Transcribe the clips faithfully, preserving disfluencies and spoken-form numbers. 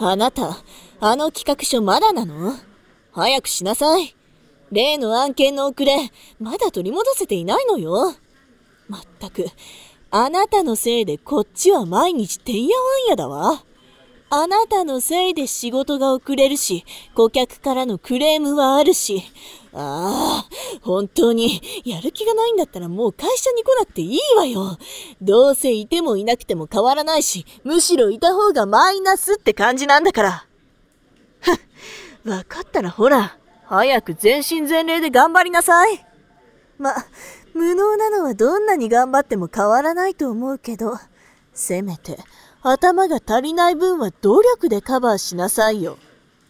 あなた、あの企画書まだなの？早くしなさい。例の案件の遅れ、まだ取り戻せていないのよ。まったく、あなたのせいでこっちは毎日てんやわんやだわ。あなたのせいで仕事が遅れるし、顧客からのクレームはあるし、ああ、本当にやる気がないんだったらもう会社に来なくていいわよ。どうせいてもいなくても変わらないし、むしろいた方がマイナスって感じなんだから。わかったらほら、早く全身全霊で頑張りなさい。ま、無能なのはどんなに頑張っても変わらないと思うけど、せめて頭が足りない分は努力でカバーしなさいよ。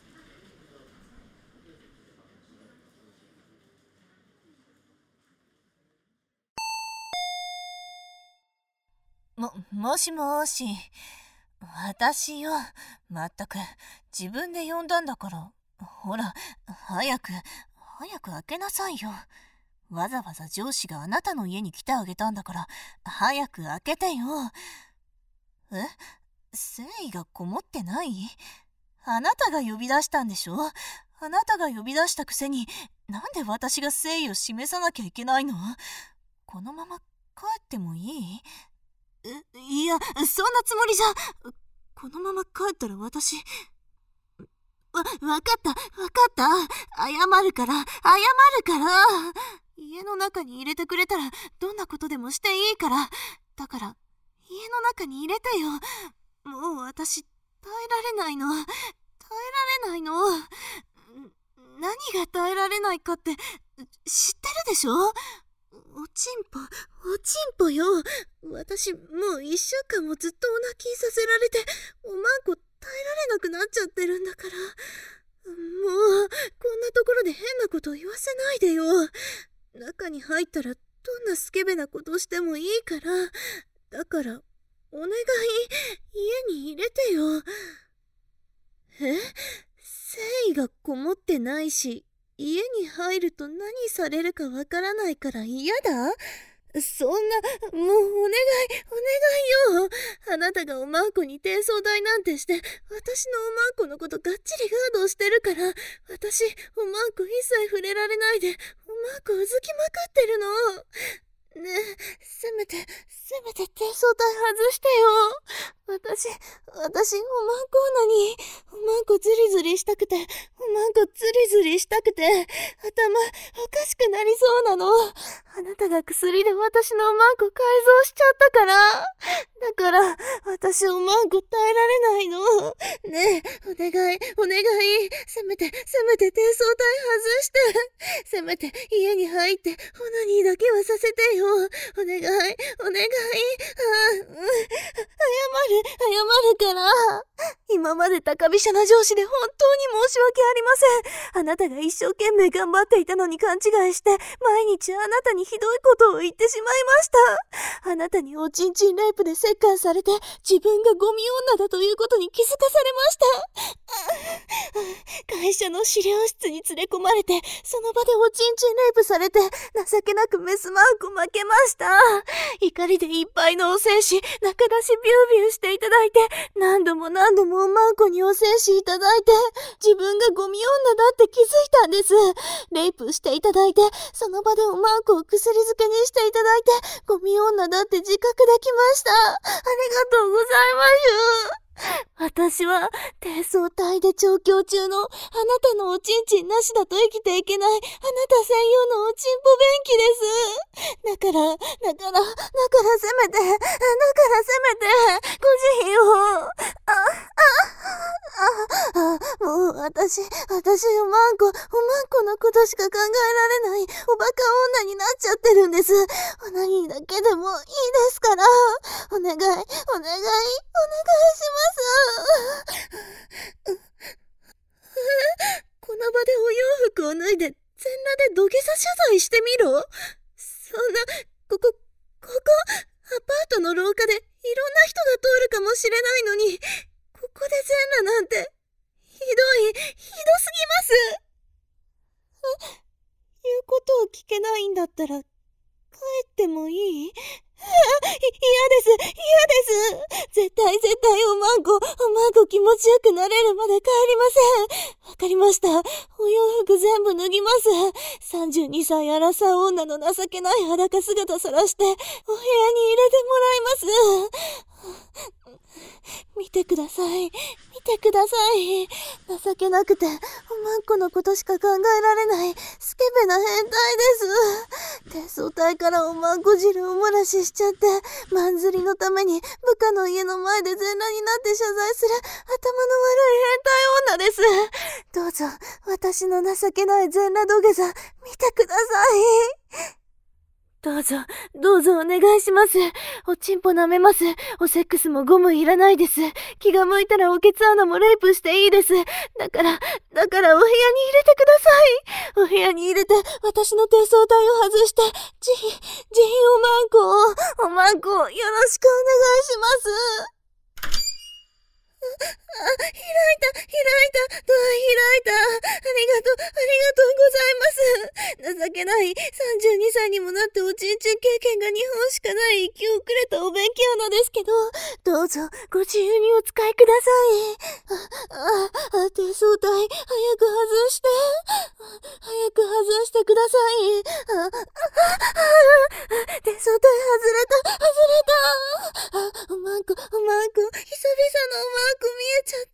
も、もしもーし。私よ。まったく、自分で呼んだんだから。ほら、早く、早く開けなさいよ。わざわざ上司があなたの家に来てあげたんだから、早く開けてよ。え？誠意がこもってない？あなたが呼び出したんでしょ？あなたが呼び出したくせに、なんで私が誠意を示さなきゃいけないの？このまま帰ってもいい？え、いや、そんなつもりじゃ。このまま帰ったら私、わ、わかった、わかった。謝るから、謝るから。家の中に入れてくれたら、どんなことでもしていいから。だから、家の中に入れてよ。もう私、耐えられないの。耐えられないの。何が耐えられないかって、知ってるでしょ？おちんぽ、おちんぽよ。私、もう一週間もずっとお泣きさせられて、おまんこ耐えられなくなっちゃってるんだから。もう、こんなところで変なこと言わせないでよ。中に入ったら、どんなスケベなことしてもいいから。だから、お願い、家に入れてよ。え？誠意がこもってないし、家に入ると何されるかわからないから嫌だ？そんな、もうお願い、お願いよ。あなたがおまんこに低層台なんてして、私のおまんこのことがっちりガードしてるから、私、おまんこ一切触れられないで、おまんこうずきまくってるの。ねえ、せめて、せめて低層台外してよ。私、私、おまんこ女に、おまんこズリズリしたくて、おまんこズリズリしたくて、頭、おかしくなりそうなの。あなたが薬で私のおまんこ改造しちゃったから。だから、私おまんこ耐えられないの。ねえ、お願い、お願い。せめて、せめて低層台外して。せめて、家に入って、オナニーだけはさせてよ。お願い、お願い。あ、うん、謝る、謝るから。今まで高飛車な上司で本当に申し訳ありません。あなたが一生懸命頑張っていたのに勘違いして、毎日あなたにひどいことを言ってしまいました。あなたにおちんちんレイプで折檻されて、自分がゴミ女だということに気づかされました。会社の資料室に連れ込まれて、その場でおちんちんレイプされて、情けなくメスマーク負けました。怒りでいっぱいのお精子、中出しビュービューしていただいて、何度も何度もおまんこにお精子いただいて、自分がゴミ女だって気づいたんです。レイプしていただいて、その場でおまんこを薬漬けにしていただいて、ゴミ女だって自覚できました。ありがとうございます。私は低層体で調教中のあなたのおちんちんなしだと生きていけないあなた専用のおちんぽ便器です。だから、だから、だからせめて、だからせめて、ご慈悲を。あ、あ、あ、あ、もう私、私おまんこ、おまんこのことしか考えられないおバカ女になっちゃってるんです。オナニーだけでもいいですから。お願い、お願い、お願いします。この場でお洋服を脱いで全裸で土下座謝罪してみろ。そんな、ここ、ここ、アパートの廊下でいろんな人が通るかもしれないのに、ここで全裸なんて、ひどい、ひどすぎます。言うことを聞けないんだったら、帰ってもいい？ 嫌です、嫌です。絶対絶対おまんこ、おまんこ気持ちよくなれるまで帰りません。わかりました。お洋服全部脱ぎます。さんじゅうにさいアラサー女の情けない裸姿さらして、お部屋に入れてもらいます。見てください。見てください。情けなくて、おまんこのことしか考えられない、スケベな変態です。低層体からおまんこ汁を漏らししちゃって、マンズリのために部下の家の前で全裸になって謝罪する頭の悪い変態女です。どうぞ、私の情けない全裸土下座、見てください。どうぞ、どうぞお願いします。おちんぽ舐めます。おセックスもゴムいらないです。気が向いたらおケツ穴もレイプしていいです。だから、だからお部屋に入れてください。お部屋に入れて、私の低層体を外して、ジン、ジンおまんこを、おまんこをよろしくお願いします。あ、開いた、開いた、ドア開いた。ありがとう、ありがとうございます。情けない、さんじゅうにさいにもなっておちんちん経験がにほんしかない生き遅れたお勉強なんですけど、どうぞご自由にお使いください。あ、あ、あ、低層体、早く外して。早く外してください。あ、あ、あ、低層体外れた、外れた。あ、おまんこ、おまんこ、久々のおまんこ見えちゃった。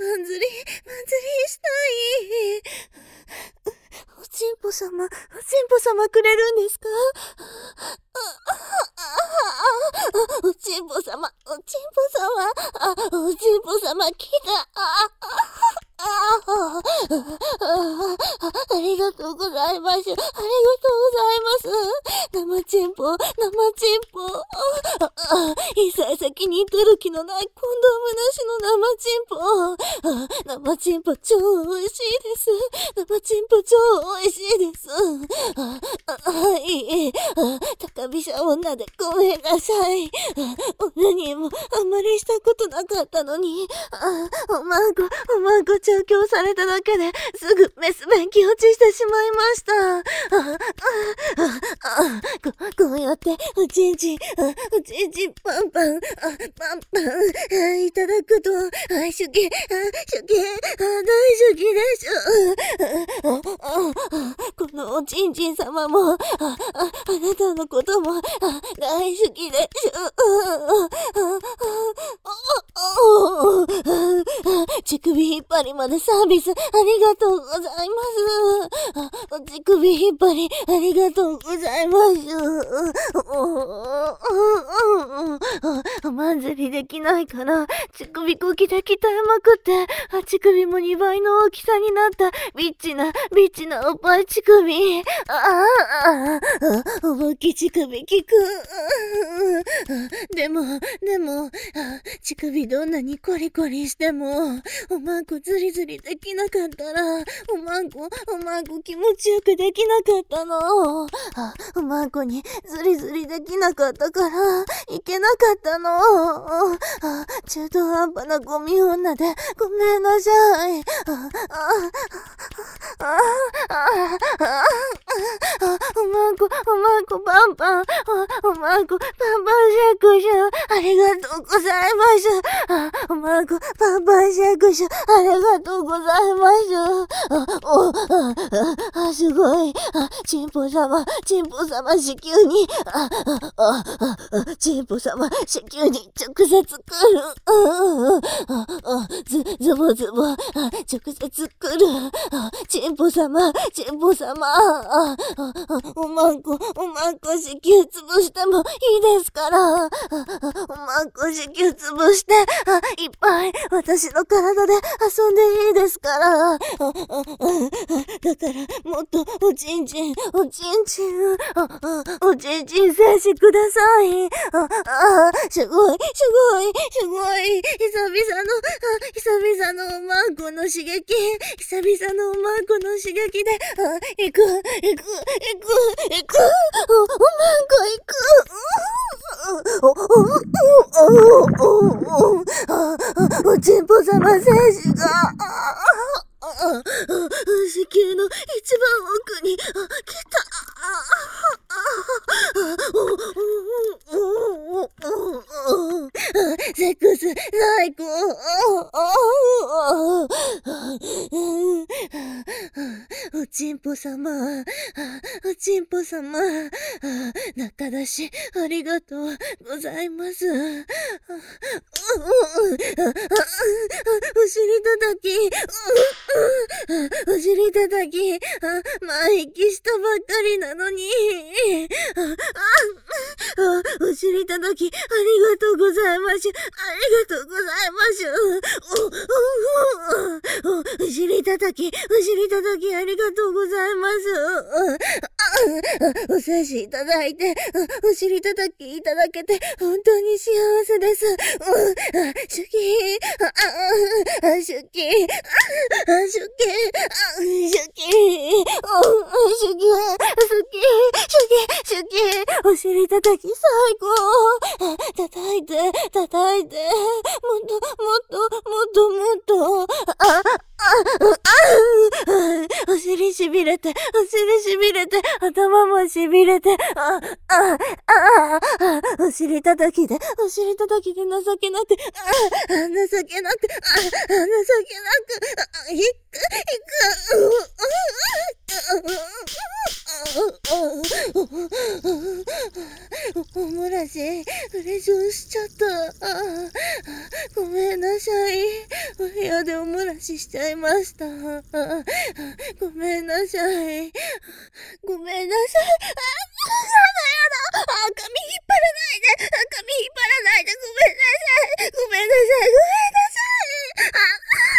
マンズリ、マンズリしたい。おちんぽ様、おちんぽ様くれるんですか？おちんぽ様、おちんぽ様、あ、おちんぽ様来た。あ、あ、あ、ありがとうございます。ありがとうございます。生チンポ、生チンポ。あ、あ、一切先に取る気のないコンドームなしの生チンポ。あ、生チンポ超美味しいです。生チンポ超美味しいです。あ、あ、はい。あ、高飛車女でごめんなさい。女にもあんまりしたことなかったのに。あ、おまんこ、おまんこ調教されただけですぐメス弁気落ちしてしまいました。あ、あ、あ、あ、こ、こうやっておちんちん、あ、おちんちんパンパン、あ、パンパン、あ、いただくと、あ、しゅけ、あ、しゅけ、あ、大好きでしょ。あ、あ、あ、このおちんちん様も、あ、あ、あなたのことも、あ、大好きでしょ。乳首引っ張りまでサービスありがとうございます。あ、乳首引っ張りありがとうございます。マンズリできないから、乳首こきで鍛えまくって、乳首もにばいの大きさになった、ビッチな、ビッチなおっぱい乳首。ああ、あ、思いっき乳首きく。でも、でも、乳首どんなにコリコリしても、おまんこズリズリできなかったら、おまんこ、おまんこ気持ちよくできなかったの。あ、おまんこにズリズリできなかったから、いけなかったの。あ、中途半端なゴミ女でごめんなさい。あ、あ、あ、あ、あ、あ、おまんこ、おまんこパンパン、おまんこパンパンシェイクシュ、ありがとうございます。あ、おまんこパンパンシェイクシュ、ありがとうございます。あ、お、あ、あ、すごい。あ、チンポ様、チンポ様子宮に、あ、あ、あ、あ、チンポ様子宮に直接来る。あ、あ、あ、ズ、ズボズボ、あ、直接来る。あ、チンポ様、チンポ様、あ、あ、おまんこ、おまんこ子宮潰してもいいですから、あ、おまんこ子宮潰して、あ、いっぱい私の体で遊んでいいですから、あ、あ、あ、だからもっとおちんちん、おちんちん、あ、あ、おちんちん精子ください。あ、あ、すごい、すごい、すごい、久々の、あ、久々のおまんこの刺激、久々のおまんこの刺激で、あ、行く、行く、行く、行く、お、おまんこ行く、お、お、お、お、お、お、おちんぽ様精子が、あ、子宮の一番奥に、あ、来た。あ、あ、あ、お、お、お、 おちんぽ様、おちんぽ様、中出しありがとうございます。お尻叩き、お尻叩き、前行きしたばっかりなのに。お尻叩き、ありがとうございます。ありがとうございます。お、お、お、お尻叩き、お尻叩き、ありがとうございます。お精子いただいて、お尻叩きいただけて、本当に幸せです。シュキー、あ、シュキー、あ、シュキー、シュキー、シュキー、シュキー、シュキー、お尻叩き最高。叩いて、叩いて、もっと、もっと、もっと、もっと、あ、お尻しびれて、お尻しびれて、頭もしびれて、あ、あ、あ、あ、お尻叩きで、お尻叩きで情けなく、あ、情けなく、あ、情けなく、あ、ひっく、ひっく、おもらし、うれしょしちゃった。ごめんなさい。お部屋でおもらししちゃいました。ごめんなさい。ごめんなさい。あ、やだやだ。あ、髪引っ張らないで。髪引っ張らないで。ごめんなさい。ごめんなさい。ごめんなさい。あ、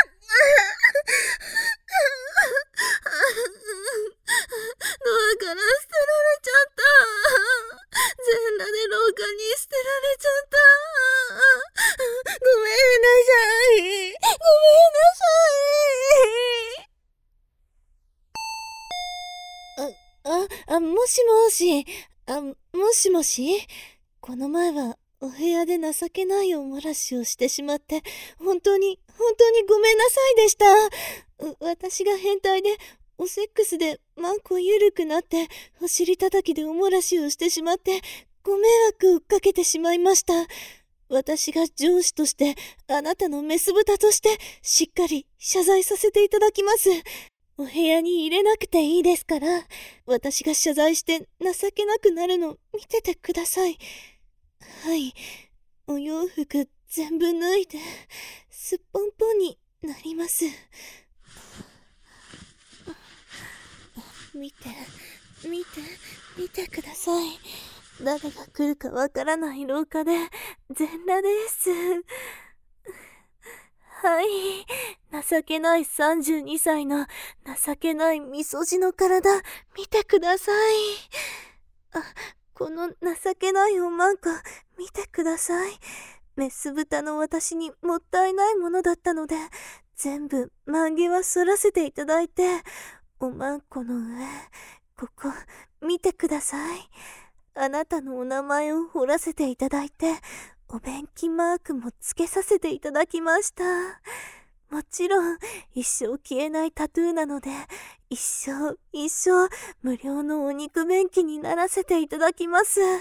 ドアから捨てられちゃった。全裸で廊下に捨てられちゃった。ごめんなさい。ごめんなさい。あ、あ、もしもし。あ、もしもし。この前はお部屋で情けないおもらしをしてしまって、本当に、本当にごめんなさいでした。私が変態で、おセックスでマンコ緩くなって、お尻叩きでおもらしをしてしまって、ご迷惑をかけてしまいました。私が上司として、あなたのメス豚として、しっかり謝罪させていただきます。お部屋に入れなくていいですから、私が謝罪して情けなくなるの見ててください。はい、お洋服全部脱いで、すっぽんぽんになります。見て、見て、見てください。誰が来るかわからない廊下で全裸です。はい、情けないさんじゅうにさいの情けないみそじの体見てください。あ、この情けないおまんこ見てください。メス豚の私にもったいないものだったので、全部万華は剃らせていただいて、おまんこの上、ここ見てください。あなたのお名前を彫らせていただいて、お便器マークもつけさせていただきました。もちろん一生消えないタトゥーなので、一生一生無料のお肉便器にならせていただきます。はい、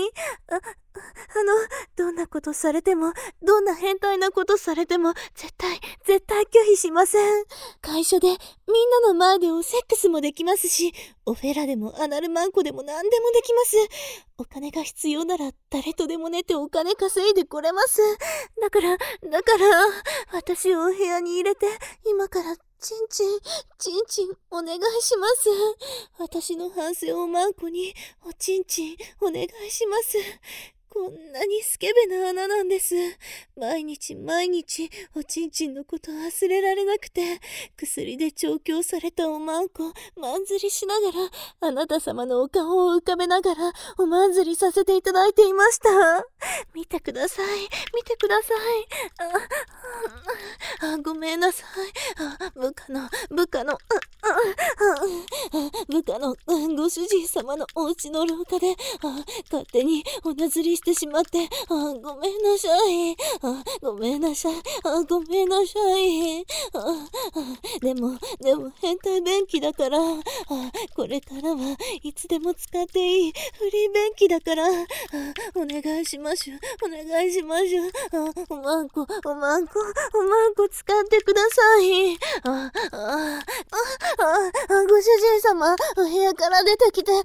あ、あの、どんなことされても、どんな変態なことされても、絶対、絶対拒否しません。会社で、みんなの前でおセックスもできますし、オフェラでもアナルマンコでも何でもできます。お金が必要なら、誰とでも寝てお金稼いでこれます。だから、だから、私をお部屋に入れて、今から、ちんちん、ちんちん、お願いします。私の反省をマンコに、おちんちん、お願いします。こんなにスケベな穴なんです。毎日毎日、おちんちんのこと忘れられなくて、薬で調教されたおまんこ、まんずりしながら、あなた様のお顔を浮かべながら、おまんずりさせていただいていました。見てください。見てください。 あ、ごめんなさい。あ、部下の、部下の、あ、あ、あ、部下の、うんご主人様のお家の廊下で、あ、勝手におなずりしてしまって、あ、ごめんなさい。あ、ごめんなさい。あ、ごめんなさい。あ、あ、でも、でも変態便器だから、あ、これからはいつでも使っていいフリー便器だから、あ、お願いします。お願いします。あ、おまんこ、おまんこ、おまんこ使ってください。あ、あ、あ、あ、あ、ご主人様、お部屋から出てきて、あ、あ、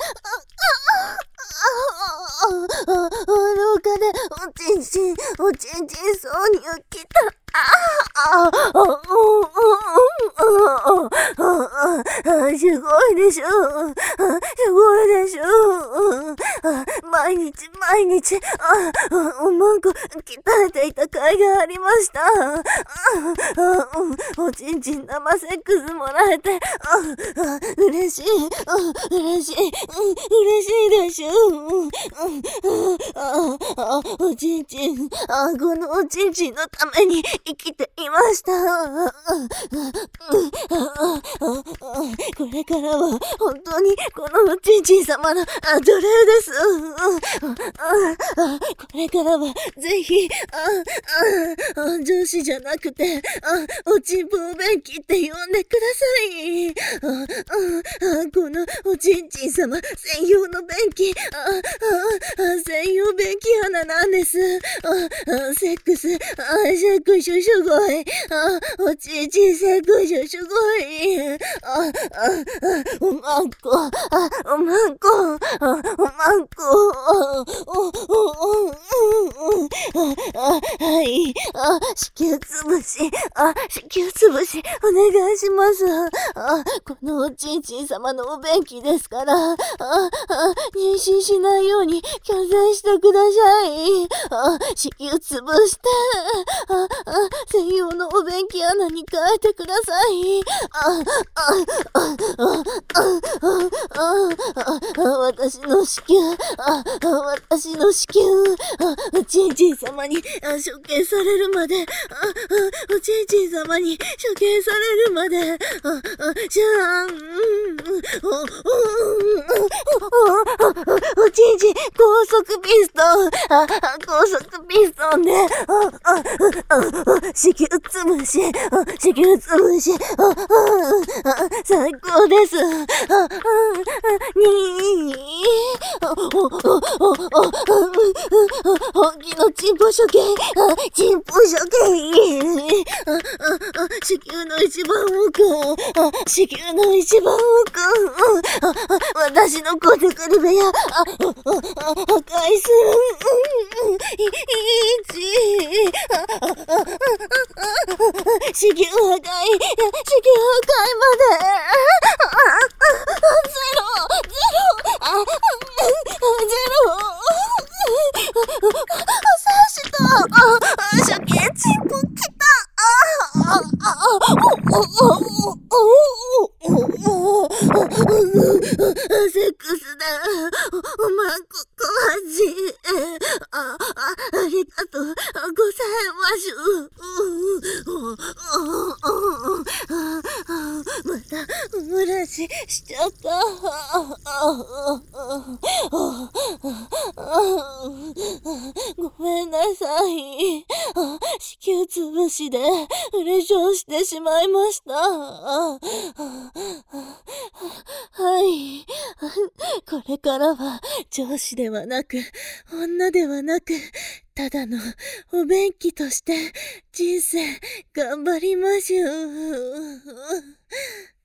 あ、あ、あ、あ、廊下でおちんちん、おちんちんそうに起きた。ああ、あ、あ、あ、あ、すごいでしょ。すごいでしょ。毎日毎日、あ、おまんこ鍛えていた甲斐がありました。おちんちん生セックスもらえて、嬉しい、嬉しい、嬉しいでしょ。おちんちん、このおちんちんのために生きていました。これからは本当にこのおちんちん様の奴隷です。これからはぜひ、上司じゃなくて、おちんぽお便器って呼んでください。このおちんちん様専用の便器、専用便器花なんです。セックス、セックスすごい。おちんちんセックスすごい。おまんこ、おまんこ、おまんこ、はい、子宮つぶし、子宮つぶし、お願いします。このおちんちん様のお便器ですから、妊娠しないように許全してください。子宮つぶして、専用のお便器穴に変えてください。私の子宮、私の子宮、おちんちん様に処刑されるまで、おちんちん様に処刑されるまで、じゃん、おちんちん高速ピストン、高速ピストンで、子宮つぶし、子宮つぶし、最高です。に本気のチンポ処刑、チンポ処刑、子宮の一番奥、子宮の一番奥、私のコテクリ部屋、破壊する、いち、子宮破壊、子宮破壊まで、ゼロ、ゼロ、ゼロ、刺した、処刑チンポ来た、セックスだ、おまんここはじ、あ、ありがとうございます。また、お漏らししちゃった。ごめんなさい。子宮つぶしで嬉ししてしまいました。はい。これからは上司ではなく、女ではなく、ただのお便器として人生頑張りましょう。